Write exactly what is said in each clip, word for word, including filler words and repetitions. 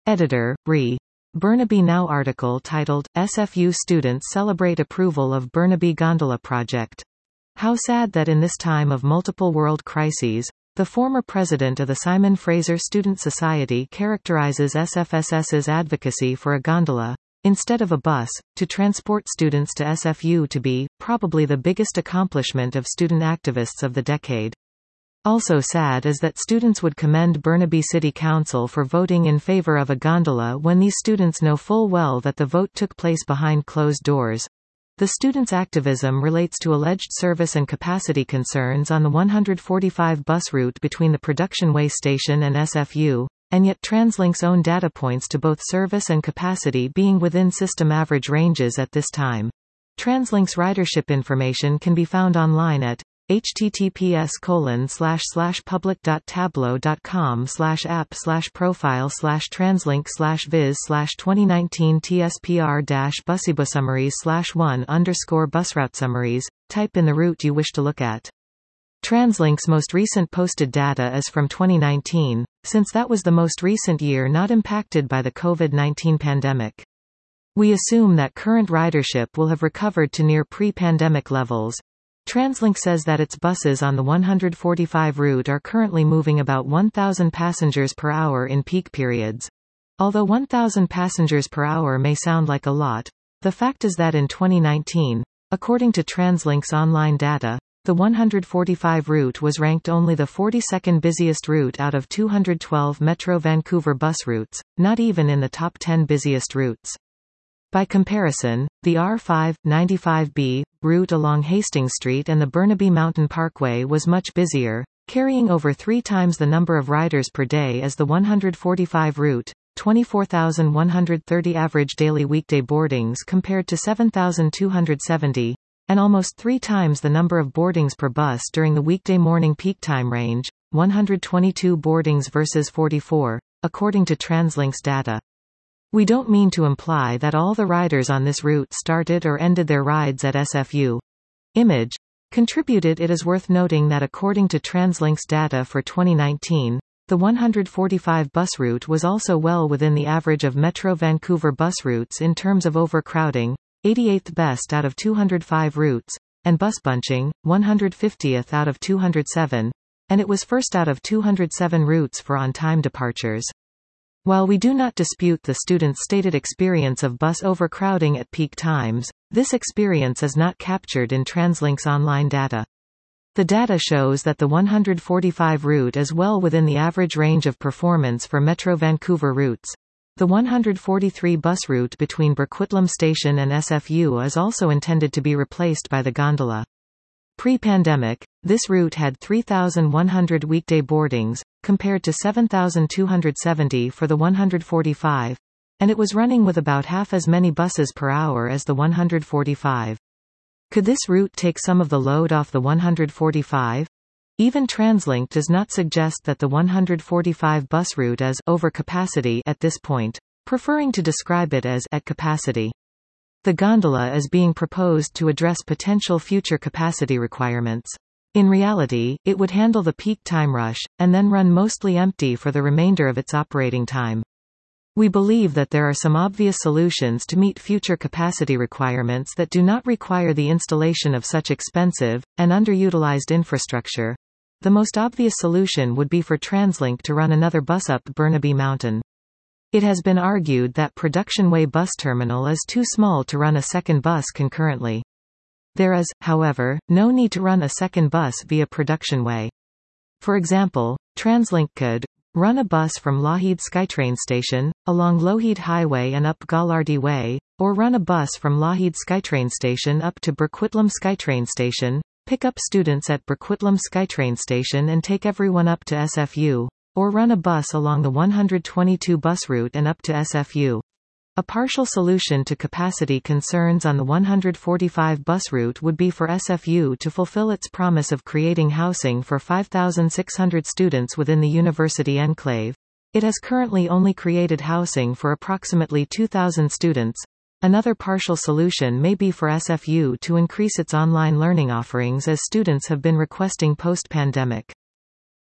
Editor, R I. Burnaby Now article titled, S F U Students Celebrate Approval of Burnaby Gondola Project. How sad that in this time of multiple world crises, the former president of the Simon Fraser Student Society characterizes S F S S's advocacy for a gondola, instead of a bus, to transport students to S F U to be, probably the biggest accomplishment of student activists of the decade. Also sad is that students would commend Burnaby City Council for voting in favor of a gondola when these students know full well that the vote took place behind closed doors. The students' activism relates to alleged service and capacity concerns on the one forty-five bus route between the Production Way station and S F U, and yet TransLink's own data points to both service and capacity being within system average ranges at this time. TransLink's ridership information can be found online at https colon slash slash public dot tableau dot com slash app slash profile slash translink slash viz slash twenty nineteen tspr dash busibusummaries slash one underscore busroute summaries. Type in the route you wish to look at. TransLink's most recent posted data is from twenty nineteen, since that was the most recent year not impacted by the COVID nineteen pandemic. We assume that current ridership will have recovered to near pre-pandemic levels. TransLink says that its buses on the one forty-five route are currently moving about one thousand passengers per hour in peak periods. Although one thousand passengers per hour may sound like a lot, the fact is that in twenty nineteen, according to TransLink's online data, the one forty-five route was ranked only the forty-second busiest route out of two hundred twelve Metro Vancouver bus routes, not even in the top ten busiest routes. By comparison, the R five ninety-five B route along Hastings Street and the Burnaby Mountain Parkway was much busier, carrying over three times the number of riders per day as the one forty-five route, twenty-four thousand one hundred thirty average daily weekday boardings compared to seven thousand two hundred seventy, and almost three times the number of boardings per bus during the weekday morning peak time range, one hundred twenty-two boardings versus forty-four, according to TransLink's data. We don't mean to imply that all the riders on this route started or ended their rides at S F U. Image contributed. It is worth noting that according to TransLink's data for twenty nineteen, the one forty-five bus route was also well within the average of Metro Vancouver bus routes in terms of overcrowding, eighty-eighth best out of two hundred five routes, and bus bunching, one hundred fiftieth out of two hundred seven, and it was first out of two hundred seven routes for on-time departures. While we do not dispute the students' stated experience of bus overcrowding at peak times, this experience is not captured in TransLink's online data. The data shows that the one forty-five route is well within the average range of performance for Metro Vancouver routes. The one forty-three bus route between Burquitlam Station and S F U is also intended to be replaced by the gondola. Pre-pandemic, this route had three thousand one hundred weekday boardings, compared to seven thousand two hundred seventy for the one forty-five, and it was running with about half as many buses per hour as the one forty-five. Could this route take some of the load off the one forty-five? Even TransLink does not suggest that the one forty-five bus route is over capacity at this point, preferring to describe it as at capacity. The gondola is being proposed to address potential future capacity requirements. In reality, it would handle the peak time rush, and then run mostly empty for the remainder of its operating time. We believe that there are some obvious solutions to meet future capacity requirements that do not require the installation of such expensive, and underutilized infrastructure. The most obvious solution would be for TransLink to run another bus up Burnaby Mountain. It has been argued that Production Way bus terminal is too small to run a second bus concurrently. There is, however, no need to run a second bus via Production Way. For example, TransLink could run a bus from Lougheed SkyTrain Station, along Lougheed Highway and up Gallardy Way, or run a bus from Lougheed SkyTrain Station up to Burquitlam SkyTrain Station, pick up students at Burquitlam SkyTrain Station and take everyone up to S F U, or run a bus along the one twenty-two bus route and up to S F U. A partial solution to capacity concerns on the one forty-five bus route would be for S F U to fulfill its promise of creating housing for five thousand six hundred students within the university enclave. It has currently only created housing for approximately two thousand students. Another partial solution may be for S F U to increase its online learning offerings as students have been requesting post-pandemic.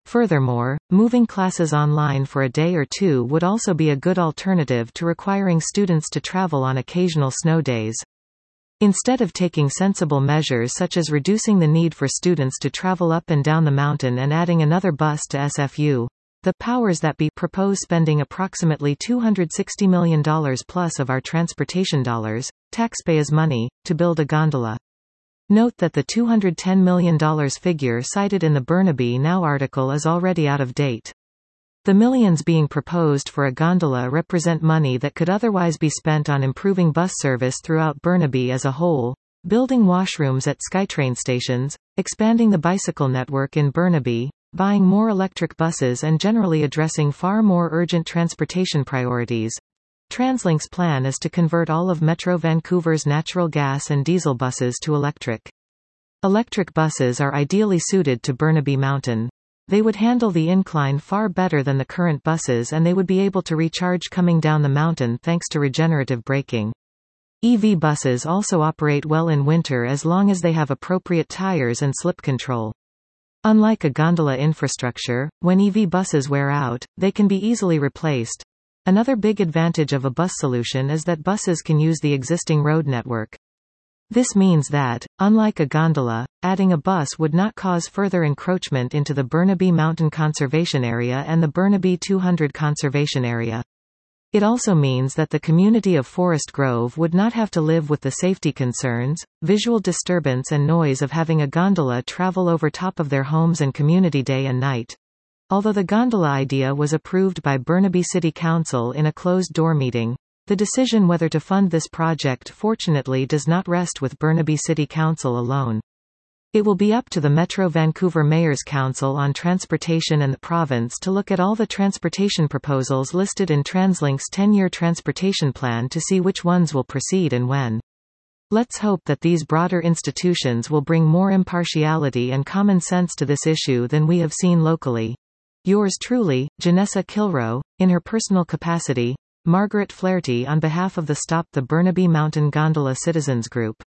Furthermore, moving classes online for a day or two would also be a good alternative to requiring students to travel on occasional snow days. Instead of taking sensible measures such as reducing the need for students to travel up and down the mountain and adding another bus to S F U, the powers that be propose spending approximately two hundred sixty million dollars plus of our transportation dollars, taxpayers' money, to build a gondola. Note that the two hundred ten million dollars figure cited in the Burnaby Now article is already out of date. The millions being proposed for a gondola represent money that could otherwise be spent on improving bus service throughout Burnaby as a whole, building washrooms at SkyTrain stations, expanding the bicycle network in Burnaby, buying more electric buses and generally addressing far more urgent transportation priorities. TransLink's plan is to convert all of Metro Vancouver's natural gas and diesel buses to electric. Electric buses are ideally suited to Burnaby Mountain. They would handle the incline far better than the current buses, and they would be able to recharge coming down the mountain thanks to regenerative braking. E V buses also operate well in winter as long as they have appropriate tires and slip control. Unlike a gondola infrastructure, when E V buses wear out, they can be easily replaced. Another big advantage of a bus solution is that buses can use the existing road network. This means that, unlike a gondola, adding a bus would not cause further encroachment into the Burnaby Mountain Conservation Area and the Burnaby two hundred Conservation Area. It also means that the community of Forest Grove would not have to live with the safety concerns, visual disturbance and noise of having a gondola travel over top of their homes and community day and night. Although the gondola idea was approved by Burnaby City Council in a closed-door meeting, the decision whether to fund this project fortunately does not rest with Burnaby City Council alone. It will be up to the Metro Vancouver Mayor's Council on Transportation and the province to look at all the transportation proposals listed in TransLink's ten-year transportation plan to see which ones will proceed and when. Let's hope that these broader institutions will bring more impartiality and common sense to this issue than we have seen locally. Yours truly, Janessa Kilroe, in her personal capacity, Margaret Flaherty on behalf of the Stop the Burnaby Mountain Gondola Citizens Group.